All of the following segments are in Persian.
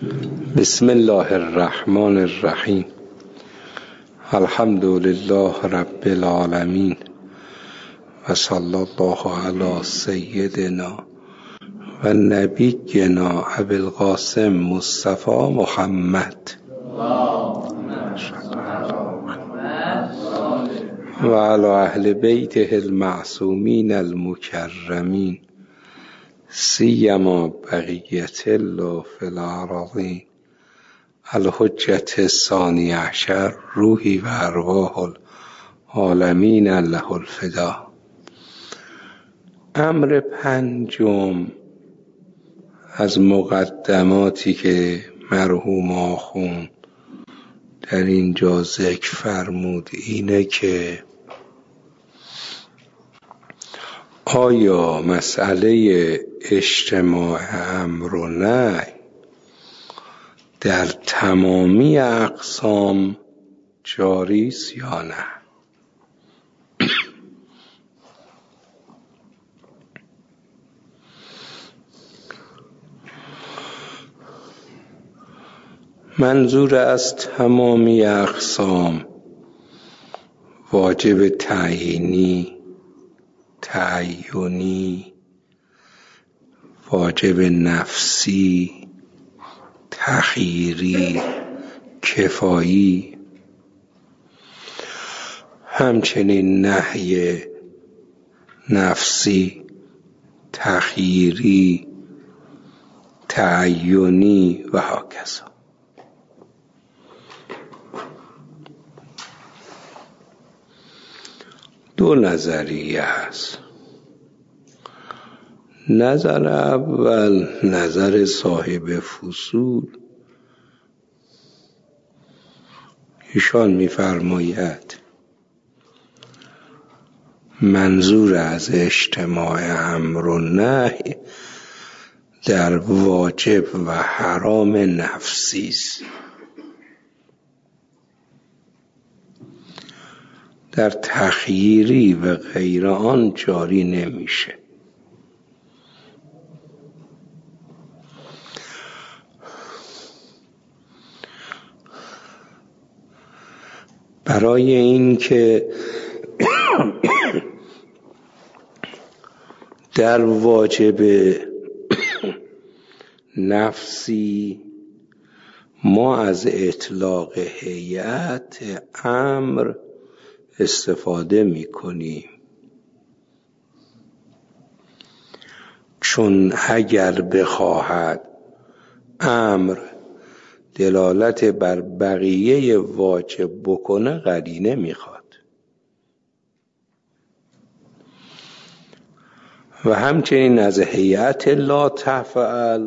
بسم الله الرحمن الرحیم. الحمد لله رب العالمین و صلی الله علی سیدنا و نبینا ابی القاسم مصطفی محمد و علی اهل بیته المعصومین المکرمین سیما بقیت الله فی الارضین الحجة الثانی عشر روحی و ارواح العالمین له الفدا. امر پنجم از مقدماتی که مرحوم آخوند در اینجا ذکر فرمود اینه که آیا مسئله اجتماع امر و نهی در تمامی اقسام جاری است یا نه؟ منظور از تمامی اقسام واجب تعیینی، تعیینی، واجب نفسی، تخییری، کفایی، همچنین نهی نفسی، تخییری، تعیینی و هکذا. دو نظریه هست. نظر اول نظر صاحب فصول، ایشان می‌فرماید منظور از اجتماع امر و نهی در واجب و حرام نفسی است، در تخییری و غیر آن جاری نمیشه. برای این که در واجب نفسی ما از اطلاق هیئت امر استفاده میکنیم، چون اگر بخواهد امر دلالت بر بقیه واجب بکنه قرینه میخواد و همچنین از هیئت لا تفعل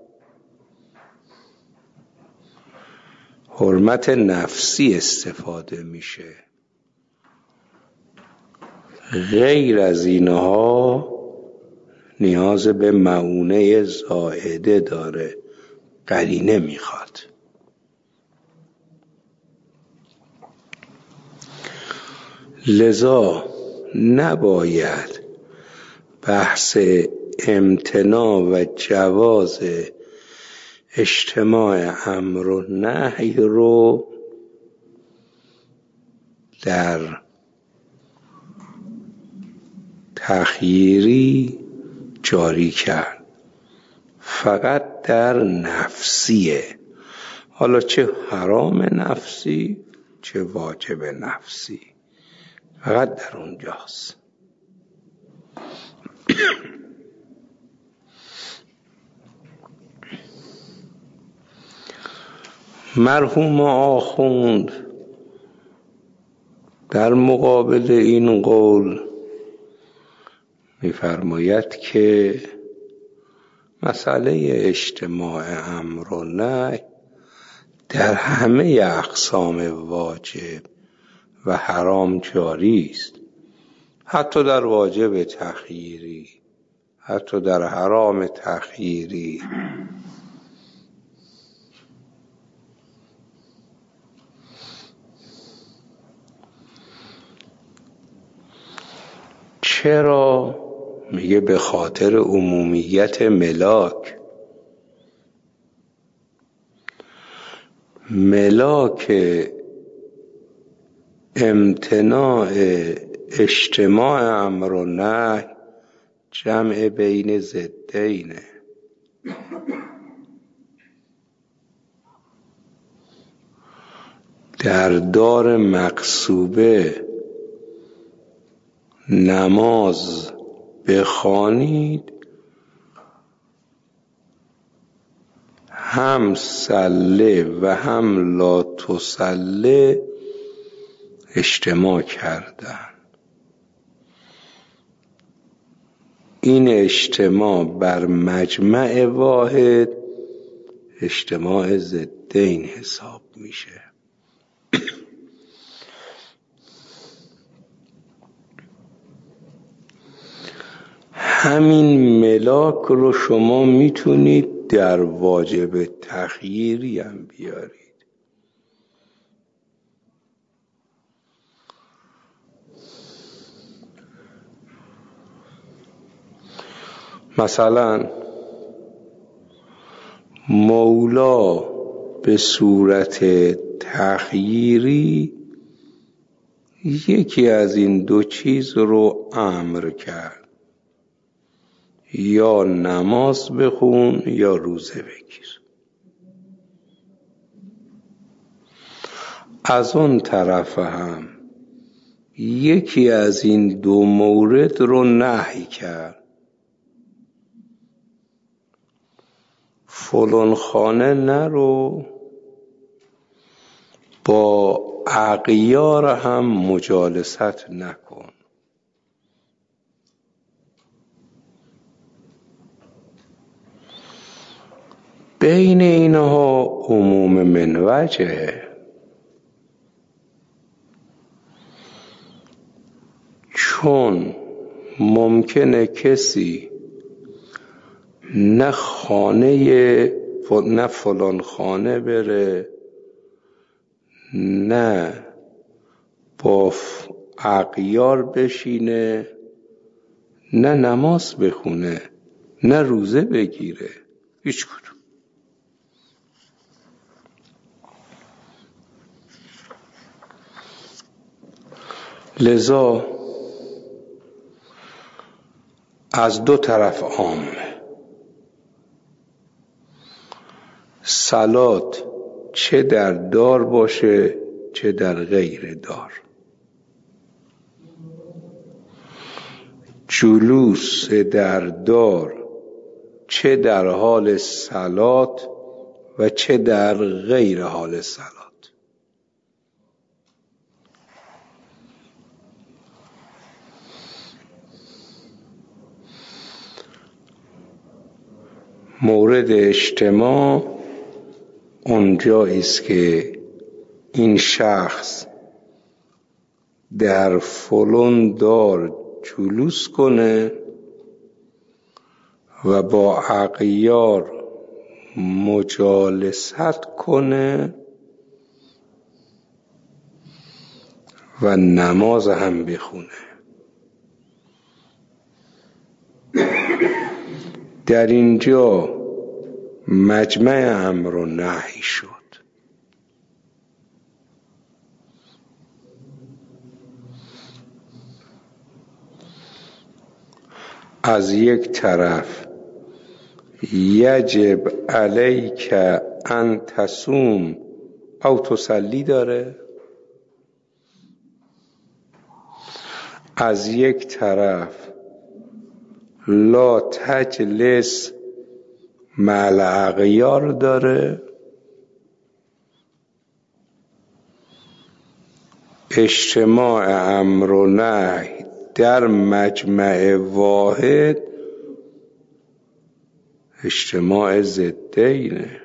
حرمت نفسی استفاده میشه. غیر از اینها نیاز به معونه زائده داره، قرینه میخواد. لذا نباید بحث امتناع و جواز اجتماع امر و نهی رو در تخییری جاری کرد، فقط در نفسیه، حالا چه حرام نفسی چه واجب نفسی، فقط در اونجاست. مرحوم آخوند در مقابل این قول می‌فرماید که مسئله اجتماع امر و نهی در همه اقسام واجب و حرام جاری است، حتی در واجب تخییری، حتی در حرام تخییری. چرا؟ میگه به خاطر عمومیت ملاک. ملاک امتناع اجتماع امر و نهی جمع بین ضدینه. در دار مقصوبه نماز بخوانید، هم صله و هم لا تصله اجتماع کردن. این اجتماع بر مجمع واحد اجتماع ضدین حساب میشه. همین ملاک رو شما میتونید در واجب تخییری هم بیارید. مثلا مولا به صورت تخییری یکی از این دو چیز رو امر کرد: یا نماز بخون یا روزه بگیر. از اون طرف هم یکی از این دو مورد رو نهی کرد: فلان خانه نرو، با اغیار هم مجالست نکن. بین اینها عموم من وجهه، چون ممکنه کسی نه فلان خانه بره، نه با اغیار بشینه، نه نماز بخونه، نه روزه بگیره، هیچ کدوم. لذا از دو طرف عامه. صلات چه در دار باشه چه در غیر دار، جلوس در دار چه در حال صلات و چه در غیر حال صلات. مورد اجتماع اونجایی است که این شخص در فلان دار جلوس کنه و با اغیار مجالست کنه و نماز هم بخونه. در اینجا مجمع امر و نهی شد. از یک طرف یجب علیک ان تصوم او تصلی داره، از یک طرف لا تجلس مع الاغیار داره. اجتماع امر و نهی در مجمع واحد اجتماع ضدینه.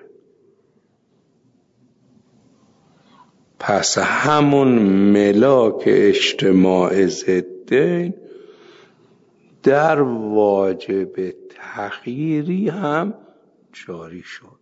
پس همون ملاک اجتماع ضدین در واجب تخییری هم جاری شد.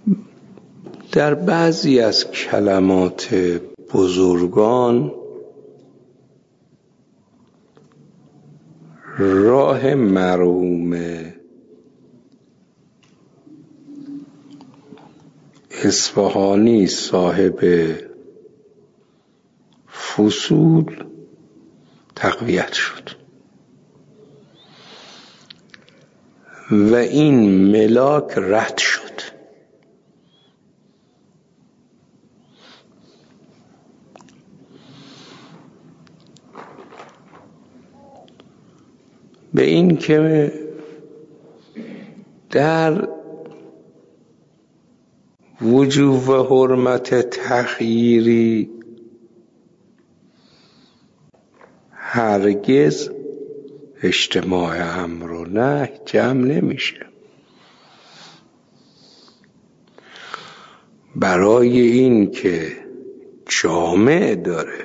در بعضی از کلمات بزرگان راه مرحوم اصفهانی صاحب فصول تقویت شد و این ملاک رد شد. به این که در وجوب و حرمت تخییری هرگز اجتماع امر و نهی جمع نمیشه. برای این که جامع داره،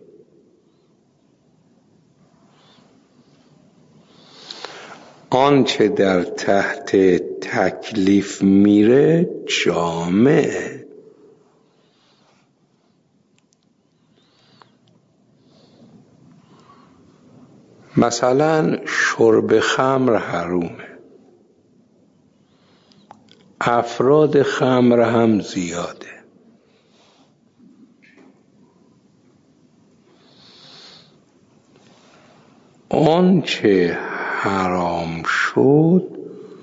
آنچه در تحت تکلیف میره جامعه. مثلا شرب خمر حرومه، افراد خمر هم زیاده. آنچه حرام شد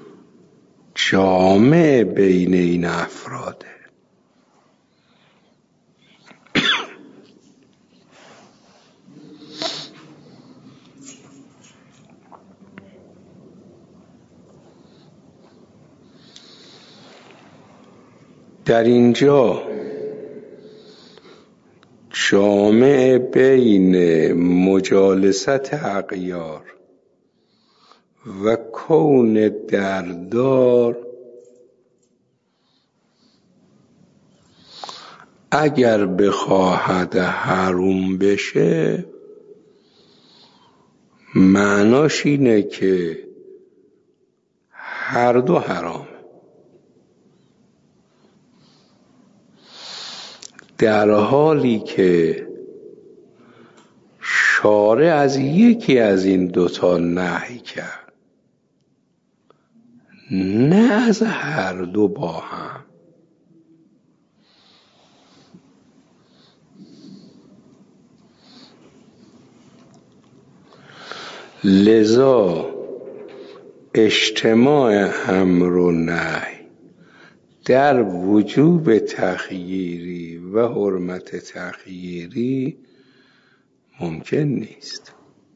جامع بین این افراده. در اینجا جامع بین مجالست اغیار و کون دردار اگر بخواهد حروم بشه معناش اینه که هر دو حرام، در حالی که شارع از یکی از این دوتا نهی کرد، نه از هر دو با هم. لذا اجتماع امر و نهی در وجوب تخییری و حرمت تخییری ممکن نیست.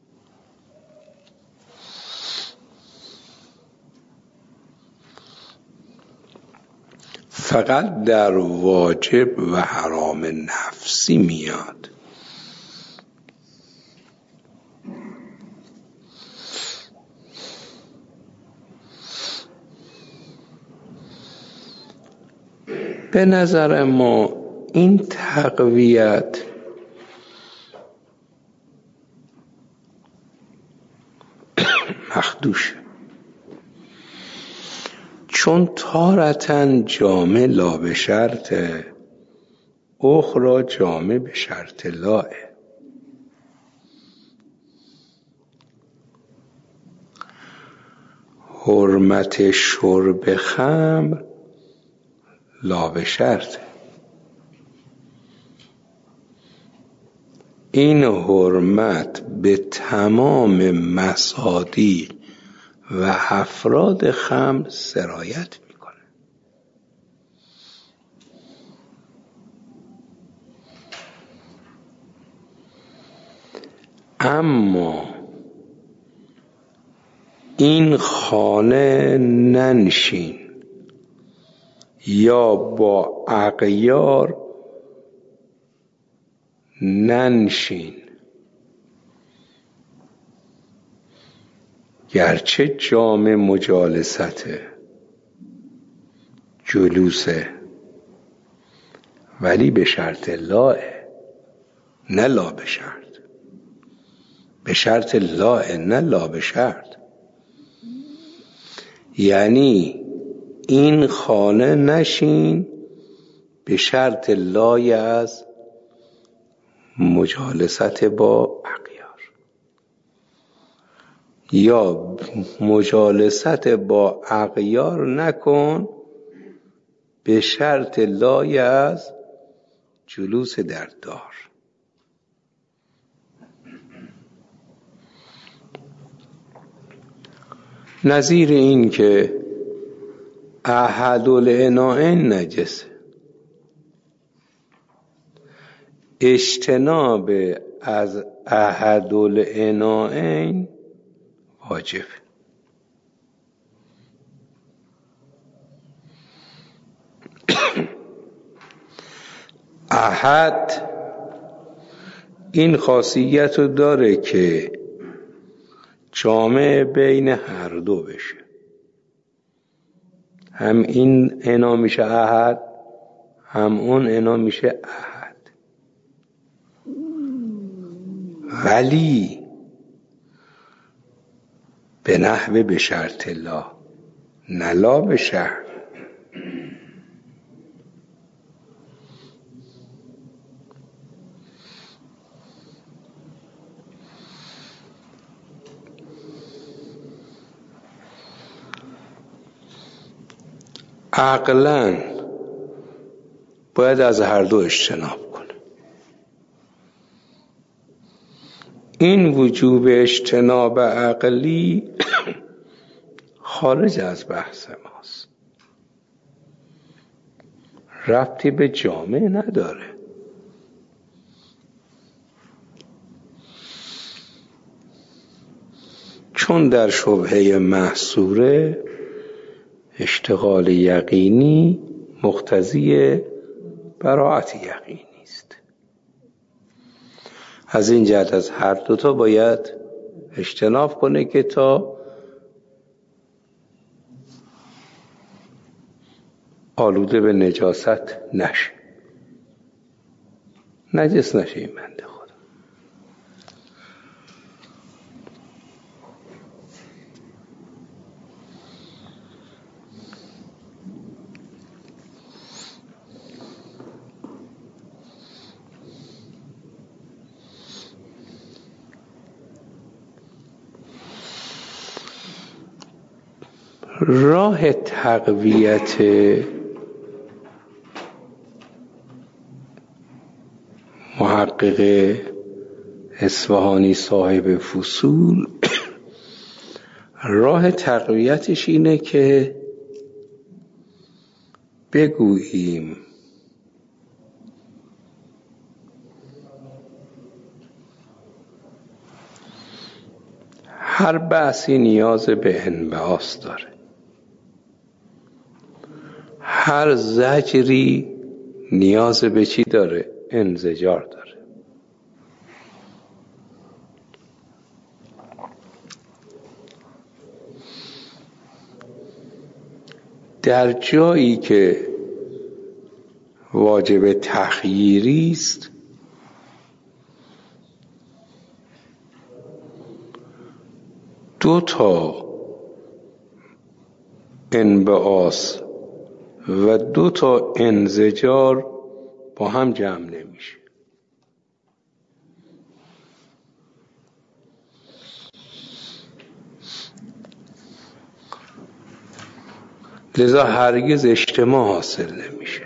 فقط در واجب و حرام نفسی میاد. به نظر ما این تقویت مخدوشه، چون تارتن جامع لا به شرطه، اخرى جامع به شرط لاه. حرمت شرب خمر لا به شرطه، این حرمت به تمام مصادیق و افراد خمر سرایت میکنه. اما این خانه ننشین یا با اغیار ننشین، گرچه جامع مجالسته، جلوسه، ولی به شرط لاه، نه لا به شرط. به شرط لاه، نه لا به شرط. یعنی این خانه نشین به شرط لای از مجالست با اغیار، یا مجالست با اغیار نکن به شرط لای از جلوس در دار. نظیر این که احدالاناءین نجسه، اجتناب از احدالاناءین واجب. احد این خاصیت رو داره که جامع بین هر دو بشه، هم این انا میشه احد، هم اون انا میشه احد. ولی به نحو به شرط لا، نه لا به شرط. عقلاً باید از هر دو اجتناب کنه. این وجوب اجتناب عقلی خارج از بحث ماست، ربطی به جامع نداره. چون در شبهه محصوره اشتغال یقینی مقتضی براءت یقینی است. از این جهت از هر دوتا باید اجتناب کنه که تا آلوده به نجاست نشه، نجس نشه این بنده خدا. راه تقویت محقق اصفهانی صاحب فصول، راه تقویتش اینه که بگوییم هر بحثی نیاز به انبعاث داره، هر زجری نیاز به چی داره؟ انزجار داره. در جایی که واجب تخییری است دو تا انبعاث و دو تا انزجار با هم جمع نمیشه. لذا هرگز اجتماع حاصل نمیشه.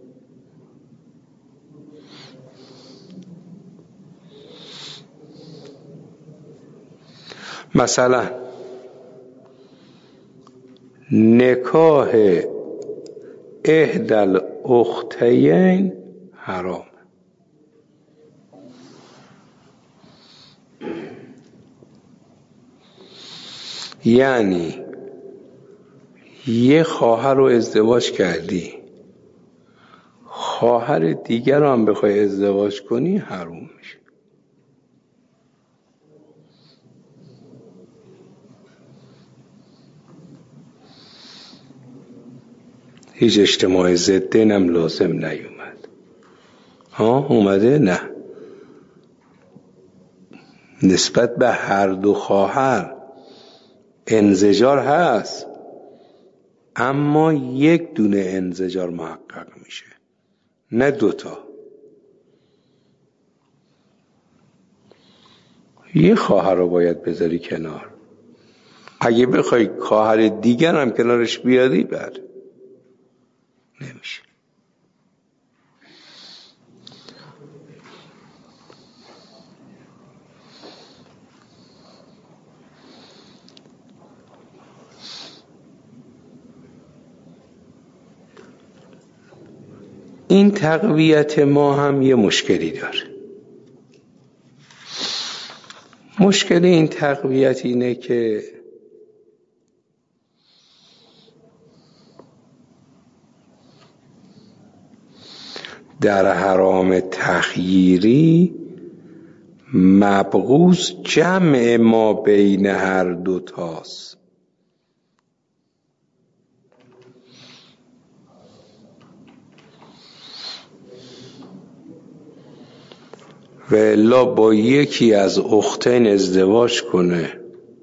مثلا نکاح احدى الاختین حرام، یعنی یه خواهر رو ازدواج کردی، خواهر دیگر رو هم بخوای ازدواج کنی حرام میشه. هیچ اجتماع ضدن هم لازم نیومد. اومده؟ نه. نسبت به هر دو خواهر انزجار هست، اما یک دونه انزجار محقق میشه، نه دوتا. یه خواهر رو باید بذاری کنار، اگه بخوای خواهر دیگر هم کنارش بیاری بله نمیشه. این تقویت ما هم یه مشکلی داره. مشکل این تقویت اینه که در حرام تخییری مبغوث جمع ما بین هر دوتاست. و الا با یکی از اختین ازدواج کنه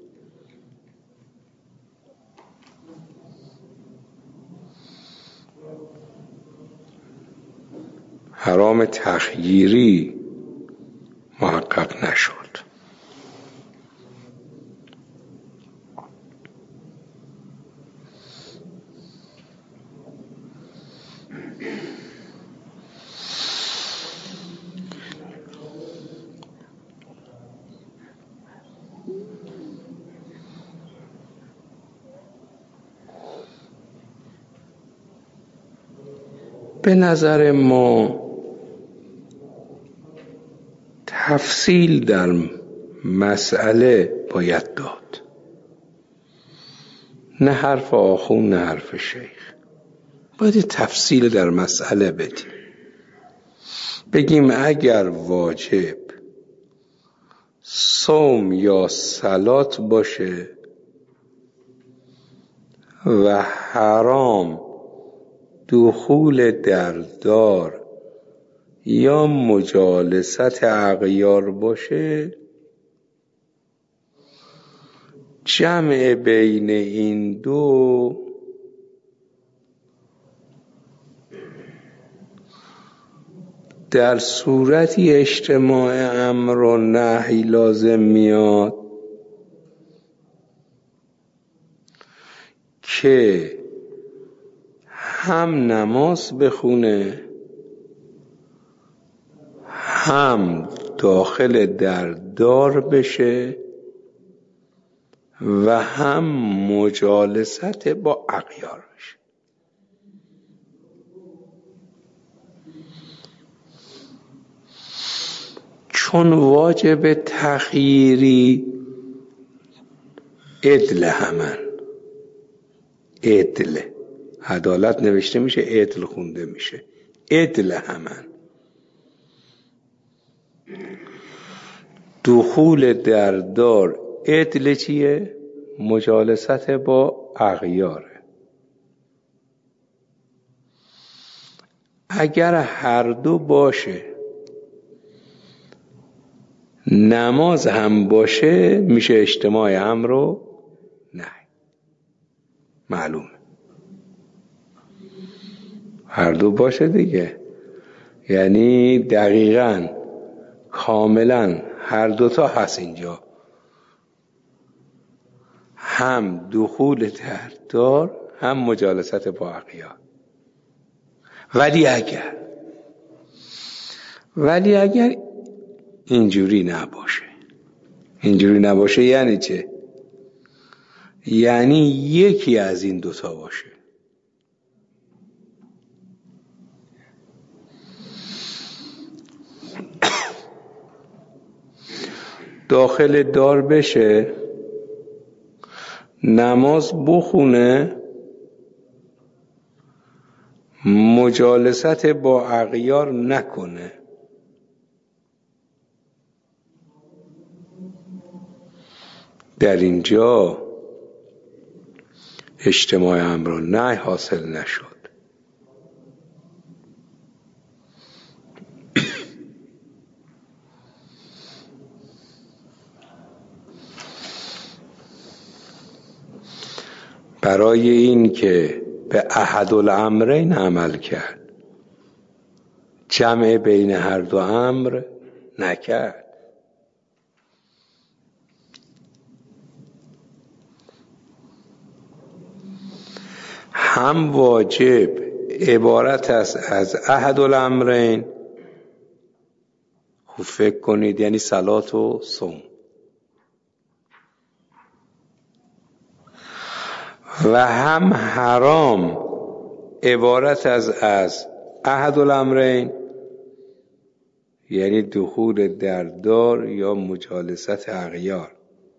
حرام تخییری محقق نشد. به نظر ما تفصیل در مسئله باید داد، نه حرف آخون نه حرف شیخ. باید تفصیل در مسئله بدیم، بگیم اگر واجب صوم یا صلات باشه و حرام دخول در دار یا مجالست اغیار باشه، جمع بین این دو در صورتی اجتماع امر و نهی لازم میاد که هم نماز بخونه، هم داخل در دار بشه و هم مجالست با اغیار بشه. چون واجب تخییری عدل همن، عدل عدالت نوشته میشه، عدل خونده میشه، عدل همن. دخول در دار عدل چیه؟ مجالست با اغیاره. اگر هر دو باشه، نماز هم باشه، میشه اجتماع امر و نهی. معلومه هر دو باشه دیگه، یعنی دقیقاً کاملا هر دوتا هست اینجا، هم دخول در دار هم مجالست با اغیار. ولی اگر اینجوری نباشه یعنی چه؟ یعنی یکی از این دوتا باشه، داخل دار بشه، نماز بخونه، مجالست با اغیار نکنه، در اینجا اجتماع امر و نهی حاصل نشد. برای این که به احدالامرین عمل کرد، جمع بین هر دو امر نکرد. هم واجب عبارت است از احدالامرین، خوب فکر کنید، یعنی صلات و صوم، و هم حرام عبارت از احدالامرین، یعنی دخول در دار یا مجالست اغیار.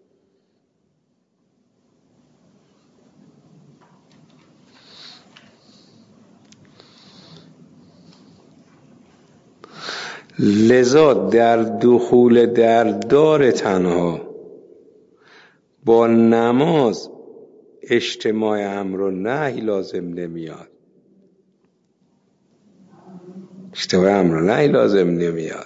لذا در دخول در دار تنها با نماز اجتماع امر و نهی لازم نمیاد، اجتماع امر و نهی لازم نمیاد.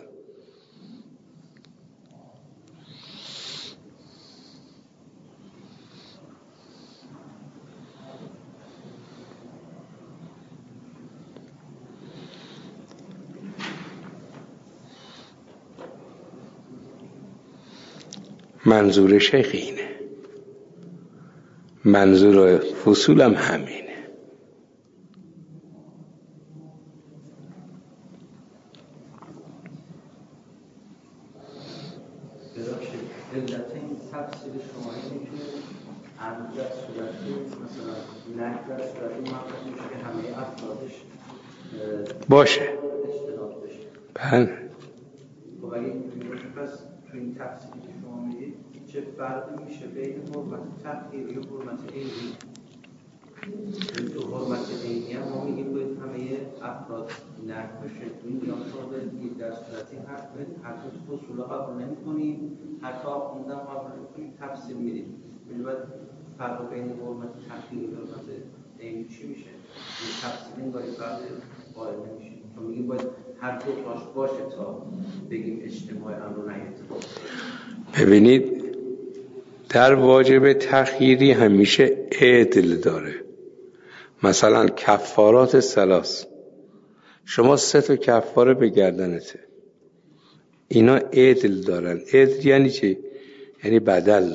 منظور شیخ اینه، منظور فصولم همینه. علت این تفسیر شما اینه که امر در صورتی مثلا نهی در صورتی موقع میشه که همه افرادش باشه اجتناب بشه. بله. خب اگه اینجوری باشه پس تو این تفسیری که شما میگید چه فرقی میشه بین حرمت تحقیری و حرمت عینی؟ تو حرمت عینی هم ما میگیم باید همه افراد نهی بشه، تو این نیام شما باید در صورتی حتی فصول قبول نمی کنیم، حتی آخوندم قبول نمی کنیم، تفسیر میدیم. باید فرق بین حرمت تحقیری و حرمت عینی چی میشه؟ این تفسیر این باید فرق قائل نمیشه، چون میگیم باید هر دو تاش باشه تا بگیم اجتماع امر و نهی اتفاق. ببینید در واجب تخییری همیشه عدل داره. مثلا کفارات ثلاث، شما 3 کفاره به گردنته، اینا عدل دارن. عدل یعنی چی؟ یعنی بدل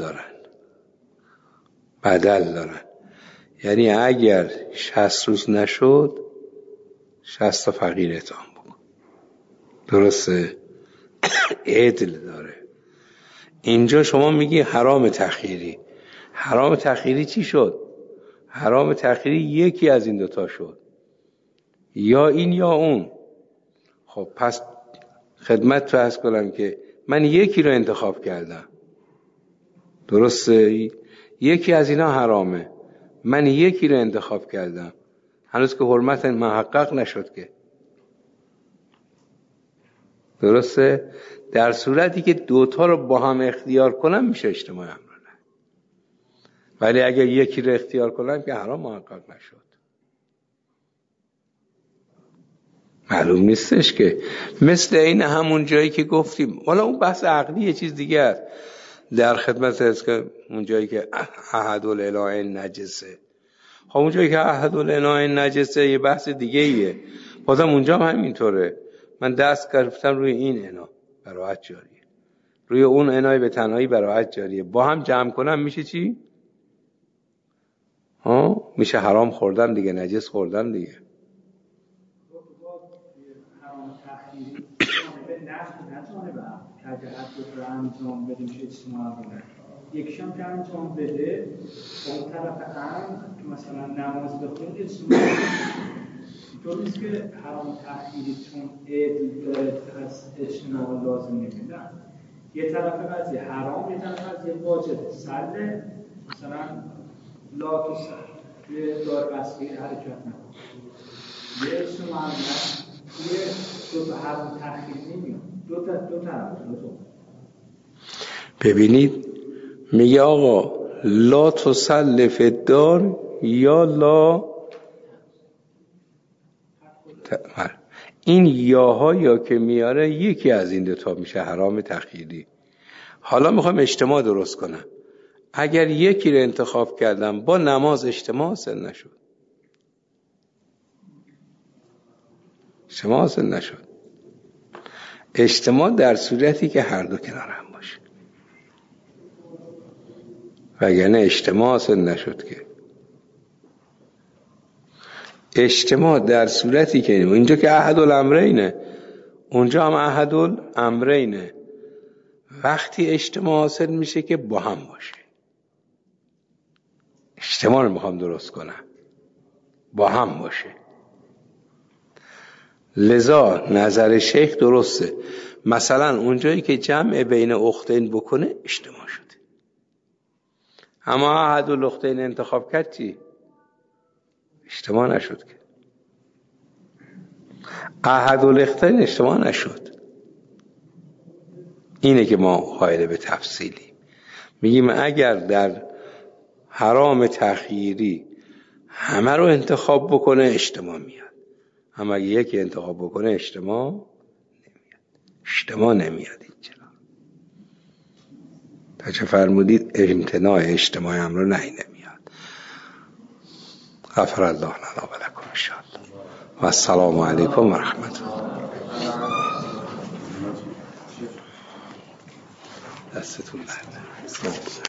دارن. یعنی اگر 60 روز نشد 60 تا فقیر اطعام بکن. درسته؟ عدل داره. اینجا شما میگی حرام تخییری. حرام تخییری چی شد؟ حرام تخییری یکی از این دوتا شد، یا این یا اون. خب پس خدمت تو عرض کنم که من یکی رو انتخاب کردم، درسته؟ یکی از اینا حرامه، من یکی رو انتخاب کردم، هنوز که حرمت محقق نشد که. درسته؟ در صورتی که دوتا رو با هم اختیار کنم میشه اجتماع امر، ولی اگر یکی رو اختیار کنم که حرام محقق نشد. معلوم نیستش که مثل این همون جایی که گفتیم، حالا اون بحث عقلی یه چیز دیگه است. در خدمت است که اون جایی که احدالعینین نجسه، خب اون جایی که احدالعینین نجسه یه بحث دیگه ایه، بازم اونجا هم همینطوره. من دست گرفتم روی این عنا براحت جاریه، روی اون عنای به تنهایی براحت جاریه، با هم جمع کنم میشه چی؟ میشه حرام خوردن دیگه، نجس خوردن دیگه. حرام تخییری به نفت نتونه به که حد رو انجام بده میشه اجتماع بونه. یکیشم که انجام بده اون طرف هم که مثلا نماز بخونید اجتماع اینطور نیست که حرام تخییری چون عدل داره از اجتماع لازم نمیدن. یه طرف قضیه حرام، یه طرف قضیه واجبه. سله مثلا لا تو سل توی دار بسته حرکت نکن، یه اجتماع نه توی دو حرام تخییری نمیاد. دو طرف دو. ببینید میگه آقا لا تسلف الدار یا لا این یاها یا که میاره یکی از این دوتا میشه حرام تخییری. حالا میخوام اجتماع درست کنم، اگر یکی رو انتخاب کردم با نماز اجتماع حاصل نشد، اجتماع حاصل نشد. اجتماع در صورتی که هر دو کنار هم باشه، وگرنه اجتماع حاصل نشد. که اجتماع در صورتی که اینجا که احد الامرینه، اونجا هم احد الامرینه. وقتی اجتماع حاصل میشه که با هم باشه. اجتماع رو میخوام درست کنم، با هم باشه. لذا نظر شیخ درسته. مثلا اونجایی که جمع بین اختین بکنه اجتماع شده، اما احد الاختین انتخاب کرد چی؟ اجتماع نشد. که احد الاختین اجتماع نشد. اینه که ما قائل به تفصیلی میگیم اگر در حرام تخییری همه رو انتخاب بکنه اجتماع میاد، اما اگه یکی انتخاب بکنه اجتماع نمیاد. این چرا؟ تا چه فرمودید؟ امتناع اجتماع هم رو نمیاد. غفر الله لنا و لکم ان شاء الله و السلام علیکم و رحمت الله. دستتون درد.